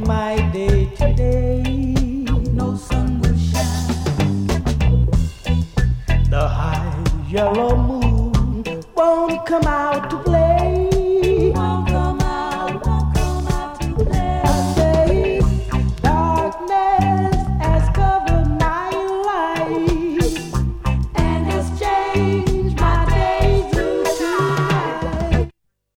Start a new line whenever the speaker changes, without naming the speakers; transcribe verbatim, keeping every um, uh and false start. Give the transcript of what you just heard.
my day today. No sun will shine. The high yellow moon won't come out.